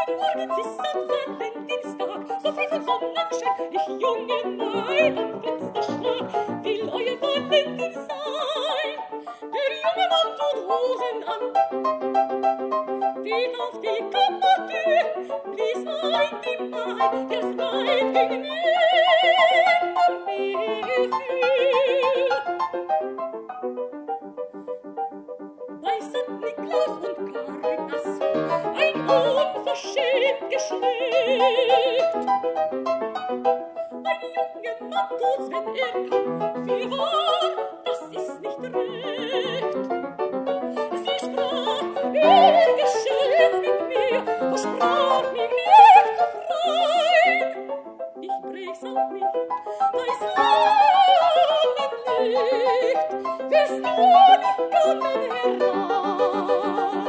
Morgens ist am Valentinstag, so früh von Sonnenschein, ich junge Maid am Fenster schlag, will euer Valentin sein. Der junge Mann tut Hosen an, geht auf die Kammertür, blies ein die Maid, das Maid ging neben mir für. Bei St. Niklaus und Caritas ein unverschämt Geschlecht. Ein junger Mann tut's, wenn er kann, fürwahr, das ist nicht recht. Sie sprach, er geschätzt mit mir, versprach mich nicht zu freuen. Ich brech's auch nicht, bei Sonnenlicht, wirst du nicht kommen herein.